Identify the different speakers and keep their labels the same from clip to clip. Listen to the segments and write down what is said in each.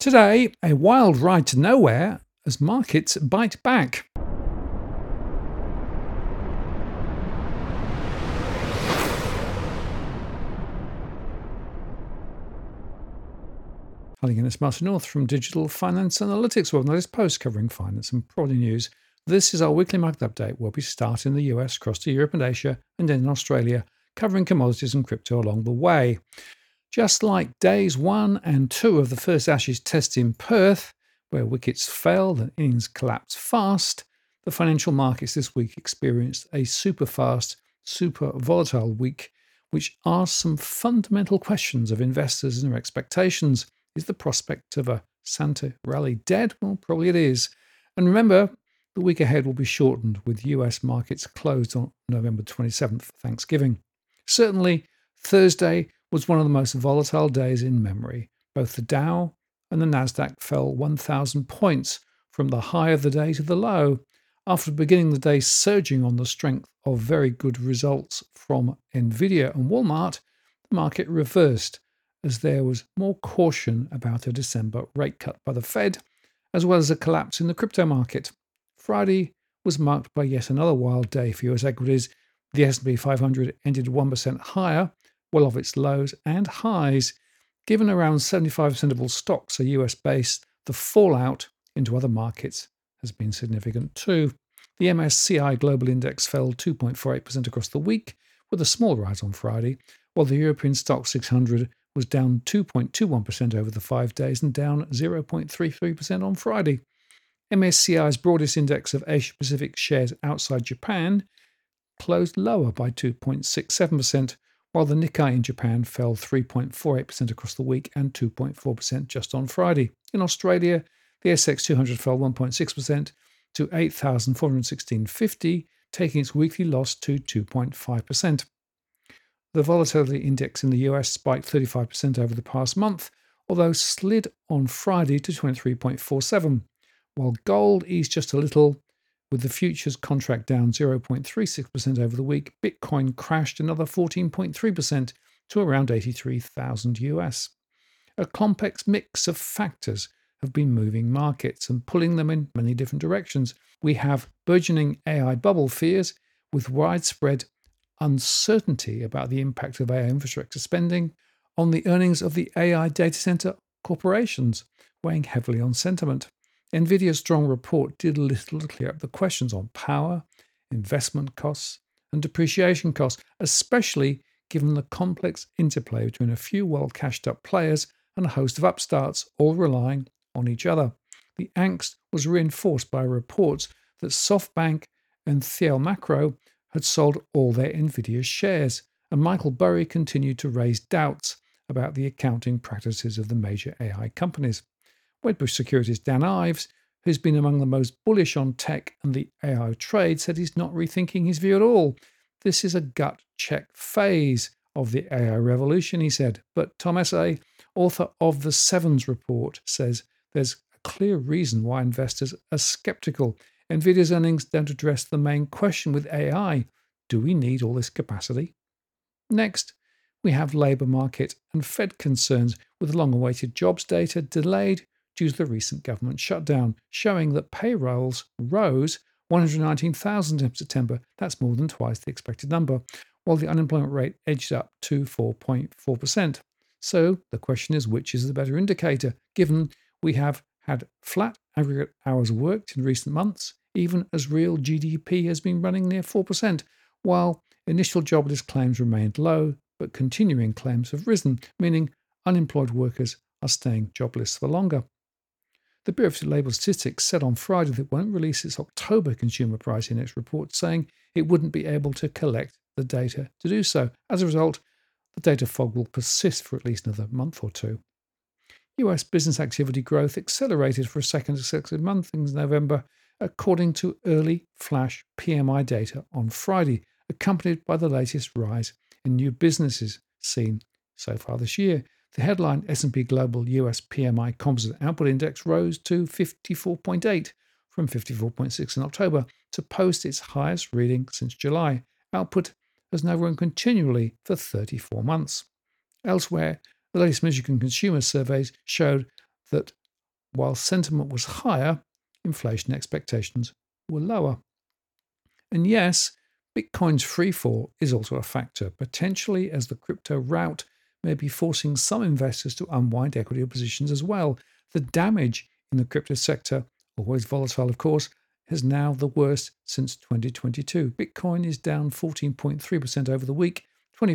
Speaker 1: Today, a wild ride to nowhere as markets bite back. Hi again, it's Martin North from Digital Finance Analytics, well, latest post covering finance and property news. This is our weekly market update where we start in the US, cross to Europe and Asia, and then in Australia, covering commodities and crypto along the way. Just like days 1 and 2 of the first Ashes test in Perth, where wickets failed and innings collapsed fast, the financial markets this week experienced a super fast, super volatile week, which asked some fundamental questions of investors and their expectations. Is the prospect of a Santa rally dead? Well, probably it is. And remember, the week ahead will be shortened with US markets closed on November 27th for Thanksgiving. Certainly, Thursday was one of the most volatile days in memory. Both the Dow and the Nasdaq fell 1,000 points from the high of the day to the low. After beginning the day surging on the strength of very good results from Nvidia and Walmart, the market reversed as there was more caution about a December rate cut by the Fed, as well as a collapse in the crypto market. Friday was marked by yet another wild day for US equities. The S&P 500 ended 1% higher, well off its lows and highs. Given around 75% of all stocks are US-based, the fallout into other markets has been significant too. The MSCI Global Index fell 2.48% across the week, with a small rise on Friday, while the European Stoxx 600 was down 2.21% over the 5 days and down 0.33% on Friday. MSCI's broadest index of Asia-Pacific shares outside Japan closed lower by 2.67%, while the Nikkei in Japan fell 3.48% across the week and 2.4% just on Friday. In Australia, the ASX 200 fell 1.6% to 8,416.50, taking its weekly loss to 2.5%. The volatility index in the US spiked 35% over the past month, although slid on Friday to 23.47, while gold eased just a little. With the futures contract down 0.36% over the week, Bitcoin crashed another 14.3% to around 83,000 US. A complex mix of factors have been moving markets and pulling them in many different directions. We have burgeoning AI bubble fears with widespread uncertainty about the impact of AI infrastructure spending on the earnings of the AI data center corporations, weighing heavily on sentiment. Nvidia's strong report did little to clear up the questions on power, investment costs, and depreciation costs, especially given the complex interplay between a few well-cashed-up players and a host of upstarts, all relying on each other. The angst was reinforced by reports that SoftBank and Thiel Macro had sold all their Nvidia shares, and Michael Burry continued to raise doubts about the accounting practices of the major AI companies. Wedbush Securities' Dan Ives, who's been among the most bullish on tech and the AI trade, said he's not rethinking his view at all. This is a gut check phase of the AI revolution, he said. But Tom Essay, author of the Sevens report, says there's a clear reason why investors are skeptical. Nvidia's earnings don't address the main question with AI. Do we need all this capacity? Next, we have labour market and Fed concerns with long-awaited jobs data delayed due to the recent government shutdown, showing that payrolls rose 119,000 in September. That's more than twice the expected number, while the unemployment rate edged up to 4.4%. So the question is, which is the better indicator, given we have had flat aggregate hours worked in recent months, even as real GDP has been running near 4%, while initial jobless claims remained low, but continuing claims have risen, meaning unemployed workers are staying jobless for longer. The Bureau of Labour Statistics said on Friday that it won't release its October Consumer Price Index report, saying it wouldn't be able to collect the data to do so. As a result, the data fog will persist for at least another month or two. US business activity growth accelerated for a second successive month in November, according to early flash PMI data on Friday, accompanied by the latest rise in new businesses seen so far this year. The headline S&P Global US PMI Composite Output Index rose to 54.8 from 54.6 in October to post its highest reading since July. Output has now grown continually for 34 months. Elsewhere, the latest Michigan consumer surveys showed that while sentiment was higher, inflation expectations were lower. And yes, Bitcoin's freefall is also a factor, potentially as the crypto rout may be forcing some investors to unwind equity positions as well. The damage in the crypto sector, always volatile of course, is now the worst since 2022. Bitcoin is down 14.3% over the week,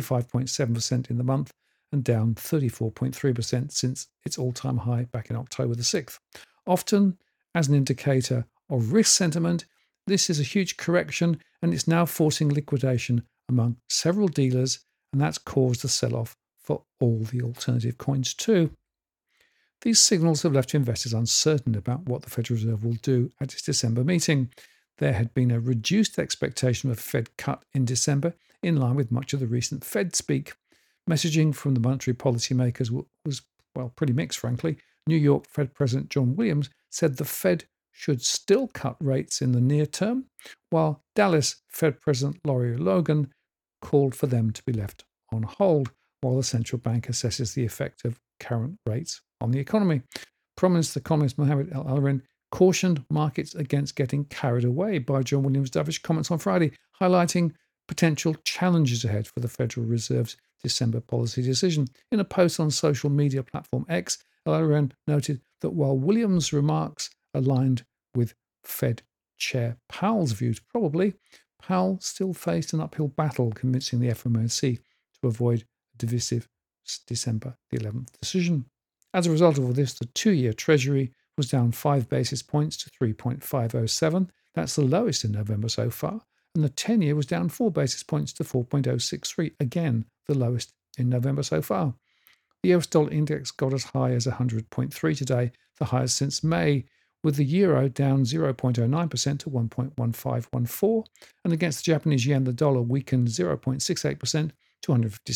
Speaker 1: 25.7% in the month, and down 34.3% since its all-time high back in October the 6th. Often, as an indicator of risk sentiment, this is a huge correction and it's now forcing liquidation among several dealers, and that's caused a sell-off for all the alternative coins too. These signals have left investors uncertain about what the Federal Reserve will do at its December meeting. There had been a reduced expectation of a Fed cut in December, in line with much of the recent Fed speak. Messaging from the monetary policymakers was, well, pretty mixed, frankly. New York Fed President John Williams said the Fed should still cut rates in the near term, while Dallas Fed President Laurie Logan called for them to be left on hold while the central bank assesses the effect of current rates on the economy. Prominent economist Mohamed El-Erian cautioned markets against getting carried away by John Williams' dovish comments on Friday, highlighting potential challenges ahead for the Federal Reserve's December policy decision. In a post on social media platform X, El-Erian noted that while Williams' remarks aligned with Fed Chair Powell's views, probably, Powell still faced an uphill battle convincing the FOMC to avoid a divisive December the 11th decision. As a result of all this, the 2-year Treasury was down 5 basis points to 3.507. That's the lowest in November so far. And the 10-year was down 4 basis points to 4.063. Again, the lowest in November so far. The US dollar index got as high as 100.3 today, the highest since May, with the euro down 0.09% to 1.1514. And against the Japanese yen, the dollar weakened 0.68% to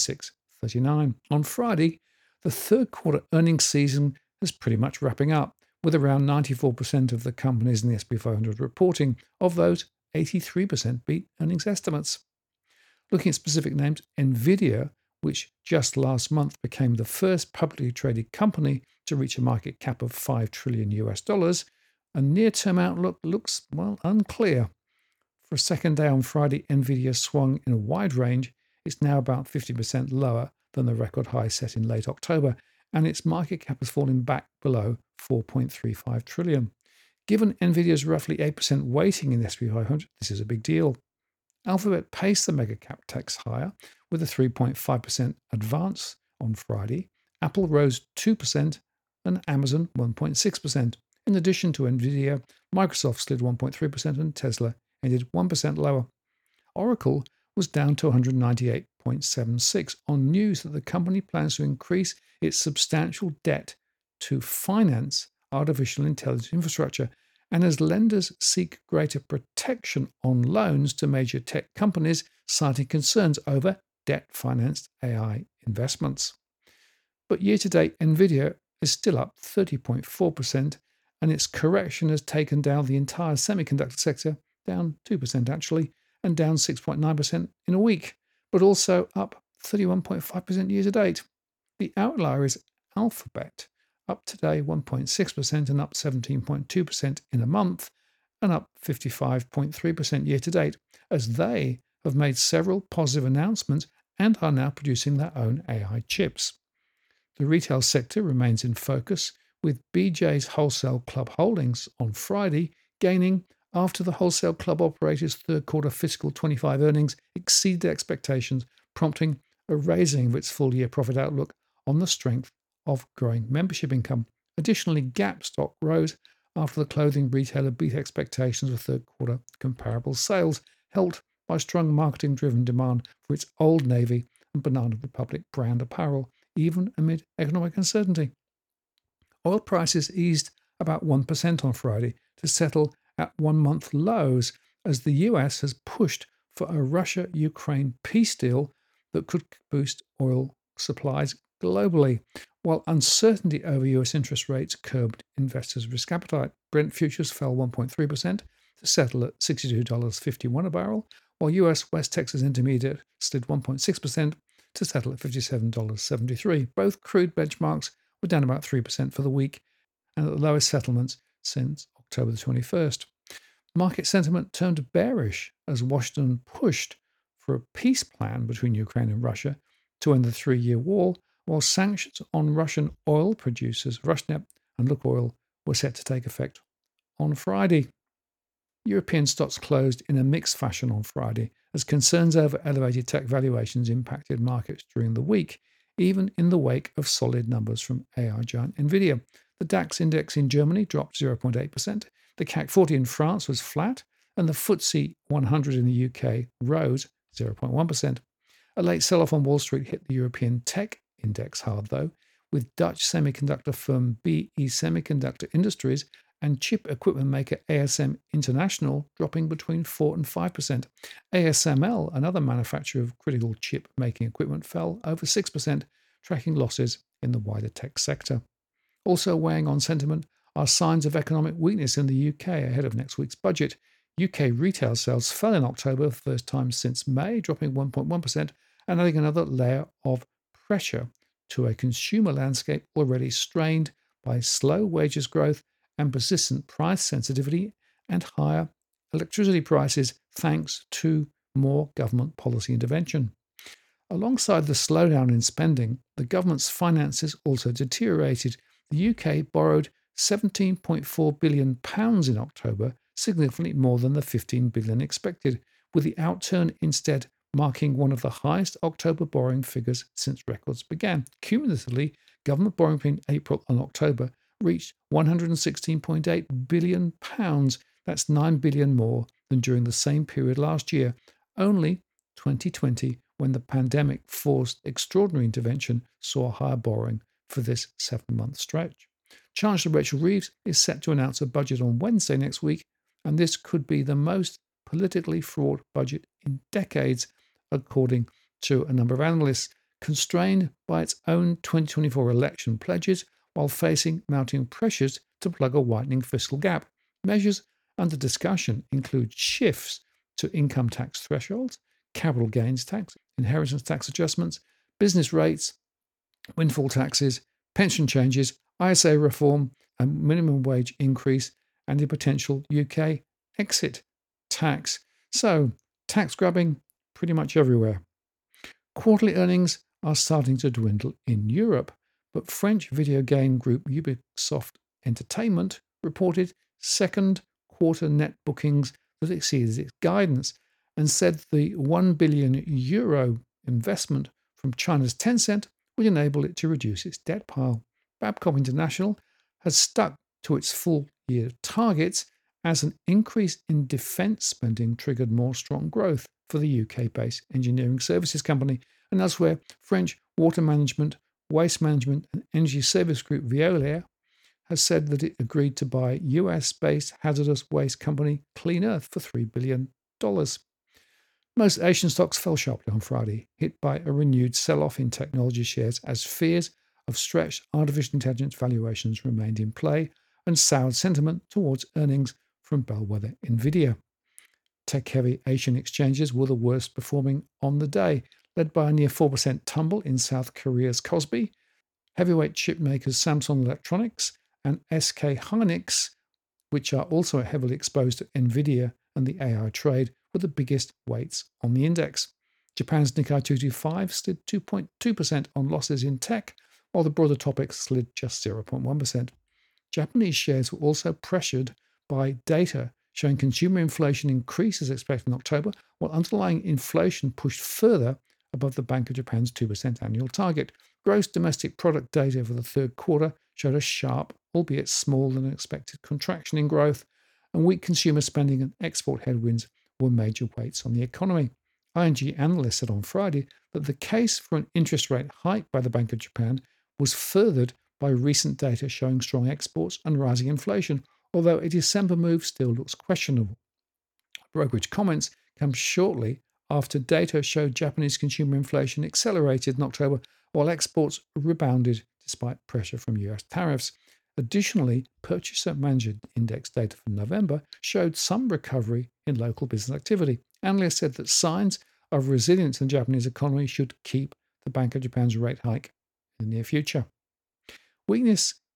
Speaker 1: 156.39. On Friday, the third quarter earnings season is pretty much wrapping up, with around 94% of the companies in the S&P 500 reporting. Of those, 83% beat earnings estimates. Looking at specific names, Nvidia, which just last month became the first publicly traded company to reach a market cap of $5 trillion, a near-term outlook looks, well, unclear. For a second day on Friday, Nvidia swung in a wide range. It's now about 50% lower than the record high set in late October, and its market cap has fallen back below $4.35 trillion. Given Nvidia's roughly 8% weighting in the S&P 500, this is a big deal. Alphabet paced the mega cap tax higher with a 3.5% advance on Friday. Apple rose 2% and Amazon 1.6%. In addition to Nvidia, Microsoft slid 1.3% and Tesla ended 1% lower. Oracle was down to 198.76 on news that the company plans to increase its substantial debt to finance artificial intelligence infrastructure, and as lenders seek greater protection on loans to major tech companies, citing concerns over debt-financed AI investments. But year-to-date, Nvidia is still up 30.4%, and its correction has taken down the entire semiconductor sector, down 2% actually, and down 6.9% in a week, but also up 31.5% year-to-date. The outlier is Alphabet, up today 1.6% and up 17.2% in a month, and up 55.3% year-to-date, as they have made several positive announcements and are now producing their own AI chips. The retail sector remains in focus, with BJ's Wholesale Club Holdings on Friday gaining after the wholesale club operator's third quarter fiscal 25 earnings exceeded expectations, prompting a raising of its full-year profit outlook on the strength of growing membership income. Additionally, Gap stock rose after the clothing retailer beat expectations of third quarter comparable sales, helped by strong marketing-driven demand for its Old Navy and Banana Republic brand apparel, even amid economic uncertainty. Oil prices eased about 1% on Friday to settle at one-month lows as the US has pushed for a Russia-Ukraine peace deal that could boost oil supplies globally, while uncertainty over US interest rates curbed investors' risk appetite. Brent futures fell 1.3% to settle at $62.51 a barrel, while US West Texas Intermediate slid 1.6% to settle at $57.73. Both crude benchmarks were down about 3% for the week, and at the lowest settlements since October the 21st. Market sentiment turned bearish as Washington pushed for a peace plan between Ukraine and Russia to end the 3-year war, while sanctions on Russian oil producers, Rosneft and Lukoil, were set to take effect on Friday. European stocks closed in a mixed fashion on Friday as concerns over elevated tech valuations impacted markets during the week, even in the wake of solid numbers from AI giant Nvidia. The DAX index in Germany dropped 0.8%, the CAC 40 in France was flat, and the FTSE 100 in the UK rose 0.1%. A late sell-off on Wall Street hit the European tech index hard, though, with Dutch semiconductor firm BE Semiconductor Industries and chip equipment maker ASM International dropping between 4 and 5%. ASML, another manufacturer of critical chip making equipment, fell over 6%, tracking losses in the wider tech sector. Also weighing on sentiment are signs of economic weakness in the UK ahead of next week's budget. UK retail sales fell in October for the first time since May, dropping 1.1% and adding another layer of pressure to a consumer landscape already strained by slow wages growth and persistent price sensitivity and higher electricity prices thanks to more government policy intervention. Alongside the slowdown in spending, the government's finances also deteriorated. The UK borrowed £17.4 billion in October, significantly more than the £15 billion expected, with the outturn instead marking one of the highest October borrowing figures since records began. Cumulatively, government borrowing between April and October reached £116.8 billion. That's £9 billion more than during the same period last year. Only 2020, when the pandemic forced extraordinary intervention, saw higher borrowing for this 7-month stretch. Chancellor Rachel Reeves is set to announce a budget on Wednesday next week, and this could be the most politically fraught budget in decades, according to a number of analysts, constrained by its own 2024 election pledges while facing mounting pressures to plug a widening fiscal gap. Measures under discussion include shifts to income tax thresholds, capital gains tax, inheritance tax adjustments, business rates, windfall taxes, pension changes, ISA reform, a minimum wage increase, and a potential UK exit tax. So, tax grabbing pretty much everywhere. Quarterly earnings are starting to dwindle in Europe, but French video game group Ubisoft Entertainment reported second quarter net bookings that exceeded its guidance and said the €1 billion investment from China's Tencent would enable it to reduce its debt pile. Babcock International has stuck to its full-year targets as an increase in defence spending triggered more strong growth for the UK-based engineering services company. And elsewhere, French water management, waste management and energy service group Veolia has said that it agreed to buy US-based hazardous waste company Clean Earth for $3 billion. Most Asian stocks fell sharply on Friday, hit by a renewed sell-off in technology shares as fears of stretched artificial intelligence valuations remained in play and soured sentiment towards earnings from bellwether Nvidia. Tech-heavy Asian exchanges were the worst performing on the day, led by a near 4% tumble in South Korea's Kospi. Heavyweight chip makers Samsung Electronics and SK Hynix, which are also heavily exposed to Nvidia and the AI trade, were the biggest weights on the index. Japan's Nikkei 225 slid 2.2% on losses in tech, while the broader topics slid just 0.1%. Japanese shares were also pressured by data showing consumer inflation increase as expected in October, while underlying inflation pushed further above the Bank of Japan's 2% annual target. Gross domestic product data for the third quarter showed a sharp, albeit smaller than expected, contraction in growth, and weak consumer spending and export headwinds were major weights on the economy. ING analysts said on Friday that the case for an interest rate hike by the Bank of Japan was furthered by recent data showing strong exports and rising inflation, although a December move still looks questionable. Brokerage comments come shortly after data showed Japanese consumer inflation accelerated in October, while exports rebounded despite pressure from US tariffs. Additionally, Purchaser Manager Index data for November showed some recovery in local business activity. Analysts said that signs of resilience in the Japanese economy should keep the Bank of Japan's rate hike in the near future. Weakness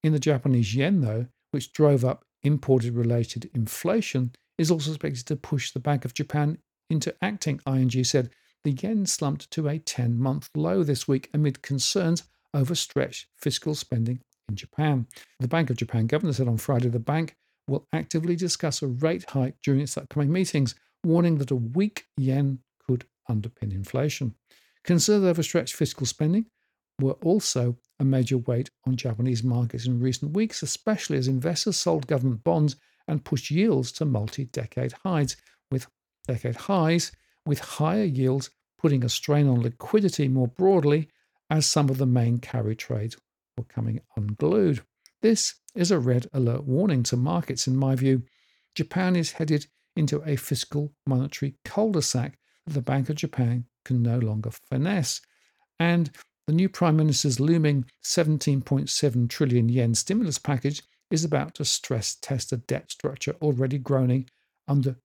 Speaker 1: in the Japanese yen, though, which drove up imported-related inflation, is also expected to push the Bank of Japan into acting. ING said the yen slumped to a 10-month low this week amid concerns over stretched fiscal spending in Japan. The Bank of Japan governor said on Friday the bank will actively discuss a rate hike during its upcoming meetings, warning that a weak yen could underpin inflation. Concerns over stretched fiscal spending were also a major weight on Japanese markets in recent weeks, especially as investors sold government bonds and pushed yields to multi-decade highs, with higher yields putting a strain on liquidity more broadly as some of the main carry trades were coming unglued. This is a red alert warning to markets, in my view. Japan is headed into a fiscal monetary cul-de-sac that the Bank of Japan can no longer finesse. And the new Prime Minister's looming 17.7 trillion yen stimulus package is about to stress test a debt structure already groaning under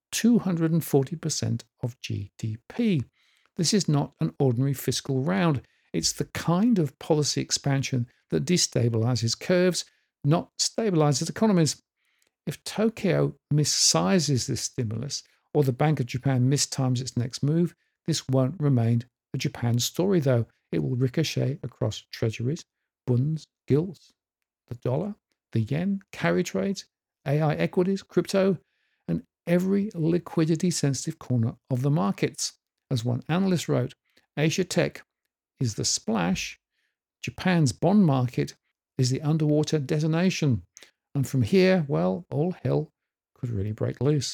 Speaker 1: 240% of GDP. This is not an ordinary fiscal round. It's the kind of policy expansion that destabilizes curves, not stabilizes economies. If Tokyo missizes this stimulus or the Bank of Japan mistimes its next move, this won't remain a Japan story, though. It will ricochet across treasuries, bonds, gilts, the dollar, the yen, carry trades, AI equities, crypto, and every liquidity-sensitive corner of the markets. As one analyst wrote, Asia Tech is the splash, Japan's bond market is the underwater detonation. And from here, well, all hell could really break loose.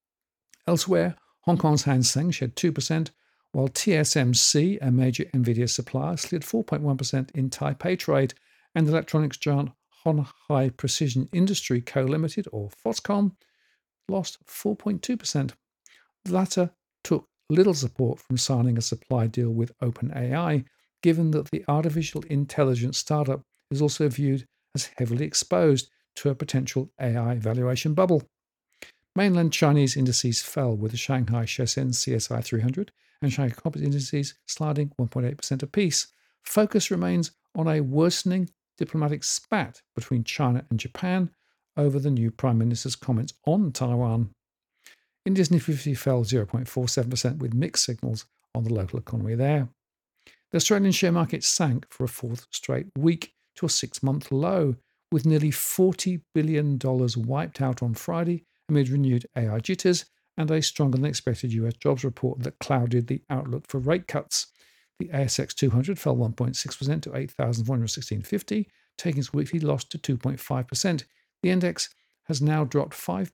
Speaker 1: Elsewhere, Hong Kong's Hang Seng shed 2%, while TSMC, a major NVIDIA supplier, slid 4.1% in Taipei trade, and electronics giant Hon Hai Precision Industry Co. Limited, or Foxconn, lost 4.2%. The latter took little support from signing a supply deal with OpenAI, given that the artificial intelligence startup is also viewed as heavily exposed to a potential AI valuation bubble. Mainland Chinese indices fell, with the Shanghai Shenzhen CSI 300 and Shanghai Composite indices sliding 1.8% apiece. Focus remains on a worsening diplomatic spat between China and Japan over the new Prime Minister's comments on Taiwan. India's Nifty 50 fell 0.47%, with mixed signals on the local economy there. The Australian share market sank for a fourth straight week to a 6-month low, with nearly $40 billion wiped out on Friday amid renewed AI jitters and a stronger than expected US jobs report that clouded the outlook for rate cuts. The ASX 200 fell 1.6% to 8,416.50, taking its weekly loss to 2.5%. The index has now dropped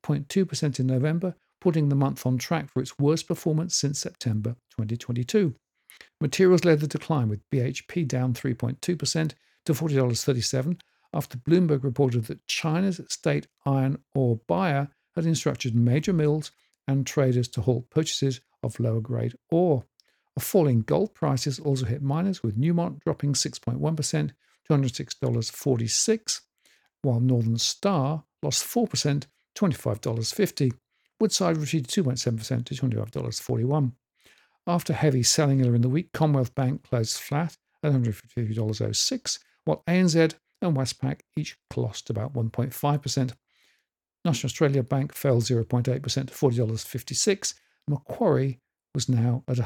Speaker 1: 5.2% in November, putting the month on track for its worst performance since September 2022. Materials led the decline, with BHP down 3.2% to $40.37 after Bloomberg reported that China's state iron ore buyer had instructed major mills and traders to halt purchases of lower grade ore. A fall in gold prices also hit miners, with Newmont dropping 6.1% to $106.46, while Northern Star lost 4%, $25.50. Woodside retreated 2.7% to $25.41. After heavy selling earlier in the week, Commonwealth Bank closed flat at $150.06, while ANZ and Westpac each lost about 1.5%. National Australia Bank fell 0.8% to $40.56. Macquarie was now at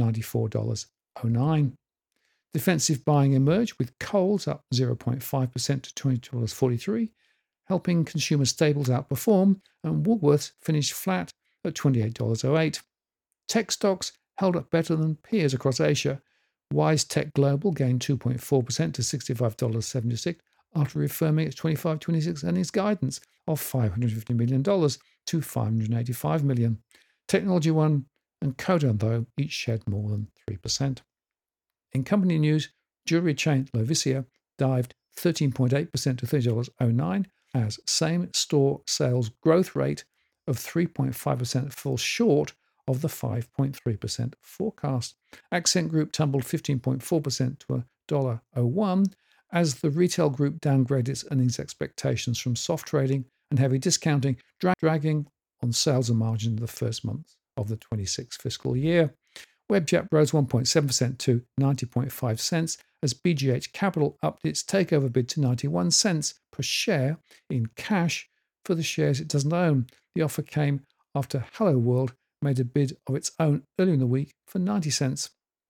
Speaker 1: $194.09. Defensive buying emerged, with Coles up 0.5% to $22.43, helping consumer staples outperform, and Woolworths finished flat at $28.08. Tech stocks held up better than peers across Asia. WiseTech Global gained 2.4% to $65.76 after reaffirming its 25-26 earnings guidance of $550 million to $585 million. Technology One and Codan, though, each shed more than 3%. In company news, jewelry chain Lovisia dived 13.8% to $30.09 as same-store sales growth rate of 3.5% falls short of the 5.3% forecast. Accent Group tumbled 15.4% to $1.01 as the retail group downgraded its earnings expectations from soft trading and heavy discounting, dragging on sales and margin in the first months of the 26th fiscal year. Webjet rose 1.7% to 90.5 cents as BGH Capital upped its takeover bid to 91 cents per share in cash for the shares it doesn't own. The offer came after Hello World made a bid of its own earlier in the week for 90 cents.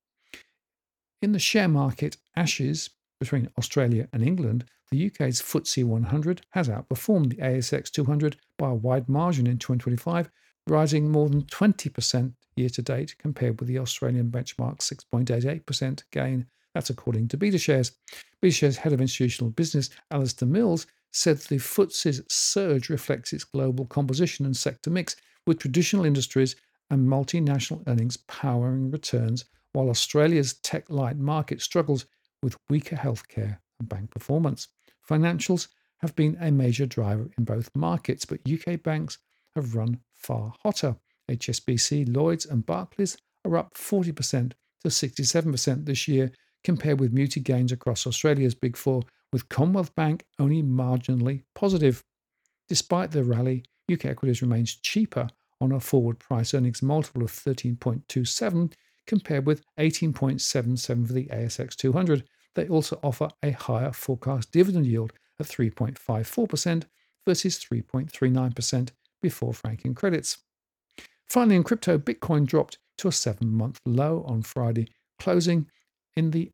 Speaker 1: In the share market ashes between Australia and England, the UK's FTSE 100 has outperformed the ASX 200 by a wide margin in 2025, rising more than 20% year to date compared with the Australian benchmark 6.88% gain. That's according to BetaShares. BetaShares head of institutional business, Alistair Mills, said the FTSE's surge reflects its global composition and sector mix, with traditional industries and multinational earnings powering returns, while Australia's tech-light market struggles with weaker healthcare and bank performance. Financials have been a major driver in both markets, but UK banks have run far hotter. HSBC, Lloyds and Barclays are up 40% to 67% this year, compared with muted gains across Australia's Big Four, with Commonwealth Bank only marginally positive. Despite the rally, UK equities remains cheaper on a forward price earnings multiple of 13.27 compared with 18.77 for the ASX 200. They also offer a higher forecast dividend yield of 3.54% versus 3.39% before franking credits. Finally, in crypto, Bitcoin dropped to a 7-month low on Friday, closing in the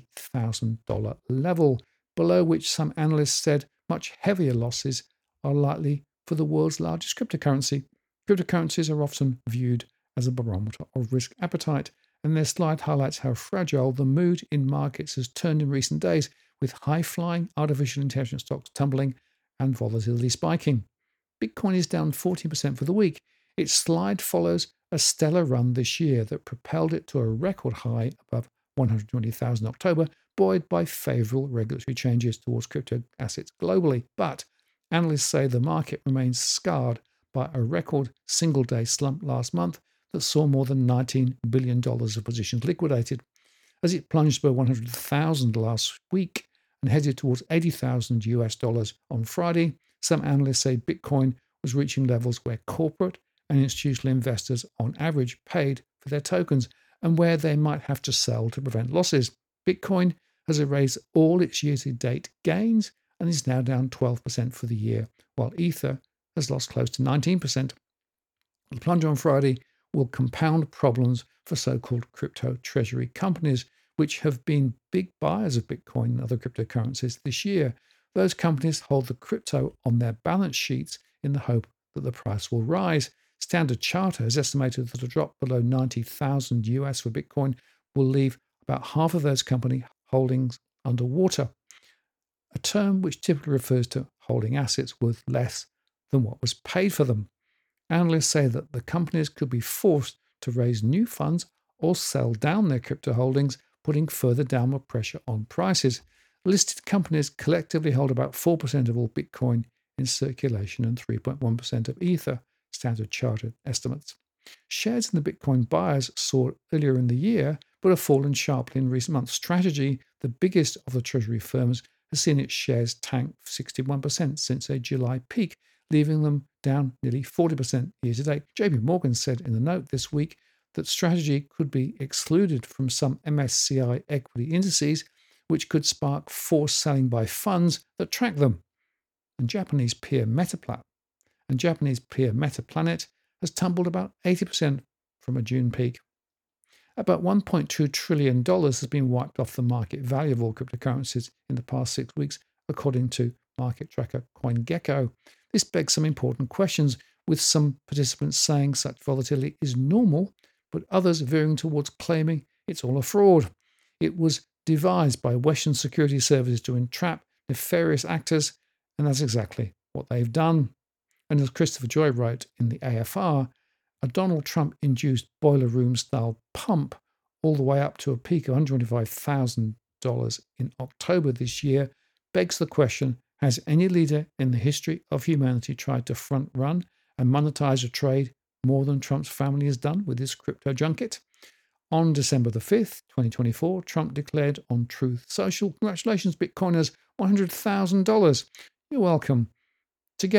Speaker 1: $80,000 level, below which some analysts said much heavier losses are likely for the world's largest cryptocurrency. Cryptocurrencies are often viewed as a barometer of risk appetite, and their slide highlights how fragile the mood in markets has turned in recent days, with high-flying artificial intelligence stocks tumbling and volatility spiking. Bitcoin is down 14% for the week. Its slide follows a stellar run this year that propelled it to a record high above 120,000 in October, buoyed by favorable regulatory changes towards crypto assets globally. But analysts say the market remains scarred by a record single-day slump last month that saw more than $19 billion of positions liquidated. As it plunged below 100,000 last week and headed towards 80,000 US dollars on Friday, some analysts say Bitcoin was reaching levels where corporate and institutional investors on average paid for their tokens and where they might have to sell to prevent losses. Bitcoin has erased all its year-to-date gains and is now down 12% for the year, while Ether has lost close to 19%. The plunge on Friday will compound problems for so-called crypto treasury companies, which have been big buyers of Bitcoin and other cryptocurrencies this year. Those companies hold the crypto on their balance sheets in the hope that the price will rise. Standard Charter has estimated that a drop below 90,000 US for Bitcoin will leave about half of those company holdings underwater, a term which typically refers to holding assets worth less than what was paid for them. Analysts say that the companies could be forced to raise new funds or sell down their crypto holdings, putting further downward pressure on prices. Listed companies collectively hold about 4% of all Bitcoin in circulation and 3.1% of Ether, Standard Chartered estimates. Shares in the Bitcoin buyers soared earlier in the year, but have fallen sharply in recent months. Strategy, the biggest of the treasury firms, has seen its shares tank 61% since a July peak, leaving them down nearly 40% year to date. JP Morgan said in a note this week that Strategy could be excluded from some MSCI equity indices, which could spark forced selling by funds that track them. And Japanese peer Metaplanet has tumbled about 80% from a June peak. About $1.2 trillion has been wiped off the market value of all cryptocurrencies in the past 6 weeks, according to market tracker CoinGecko. This begs some important questions, with some participants saying such volatility is normal, but others veering towards claiming it's all a fraud. It was devised by Western security services to entrap nefarious actors, and that's exactly what they've done. And as Christopher Joy wrote in the AFR, a Donald Trump-induced boiler room-style pump all the way up to a peak of $125,000 in October this year begs the question, has any leader in the history of humanity tried to front-run and monetize a trade more than Trump's family has done with his crypto junket? On December the 5th, 2024, Trump declared on Truth Social, "Congratulations, Bitcoiners, $100,000. You're welcome. Together,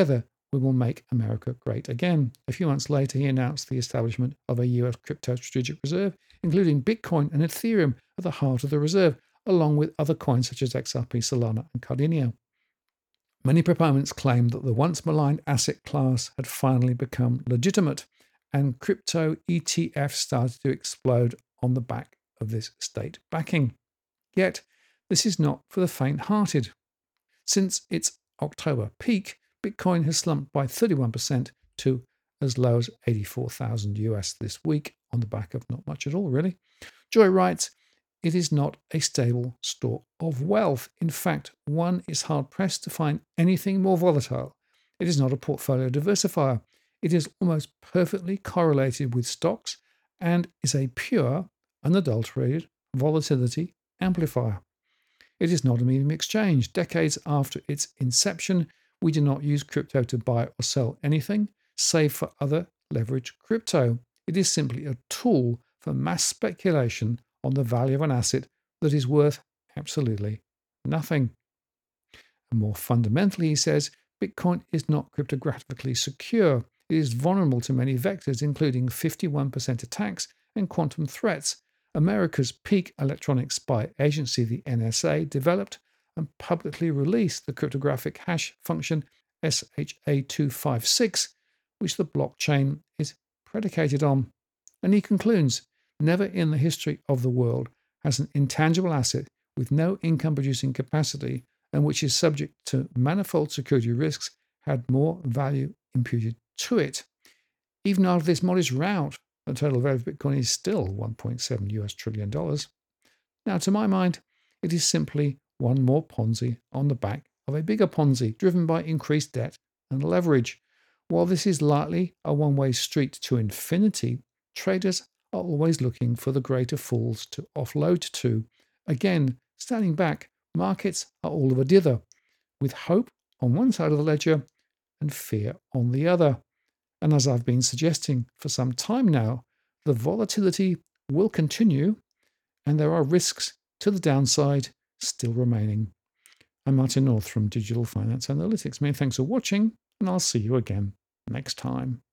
Speaker 1: we will make America great again. A few months later, he announced the establishment of a US crypto strategic reserve, including Bitcoin and Ethereum at the heart of the reserve, along with other coins such as XRP, Solana, and Cardano. Many proponents claim that the once maligned asset class had finally become legitimate, and crypto ETFs started to explode on the back of this state backing. Yet, this is not for the faint-hearted. Since its October peak, Bitcoin has slumped by 31% to as low as 84,000 US this week, on the back of not much at all, really. Joy writes, it is not a stable store of wealth. In fact, one is hard-pressed to find anything more volatile. It is not a portfolio diversifier. It is almost perfectly correlated with stocks and is a pure, unadulterated volatility amplifier. It is not a medium exchange. Decades after its inception, we do not use crypto to buy or sell anything, save for other leveraged crypto. It is simply a tool for mass speculation on the value of an asset that is worth absolutely nothing. And more fundamentally, he says, Bitcoin is not cryptographically secure. It is vulnerable to many vectors, including 51% attacks and quantum threats. America's peak electronic spy agency, the NSA, developed and publicly released the cryptographic hash function SHA-256, which the blockchain is predicated on. And he concludes, never in the history of the world has an intangible asset with no income-producing capacity and which is subject to manifold security risks had more value imputed to it. Even after this modest rout, the total value of Bitcoin is still $1.7 trillion. Now, to my mind, it is simply one more Ponzi on the back of a bigger Ponzi driven by increased debt and leverage. While this is likely a one-way street to infinity, traders are always looking for the greater fools to offload to. Again, standing back, markets are all of a dither, with hope on one side of the ledger and fear on the other. And as I've been suggesting for some time now, the volatility will continue and there are risks to the downside still remaining. I'm Martin North from Digital Finance Analytics. Many thanks for watching, and I'll see you again next time.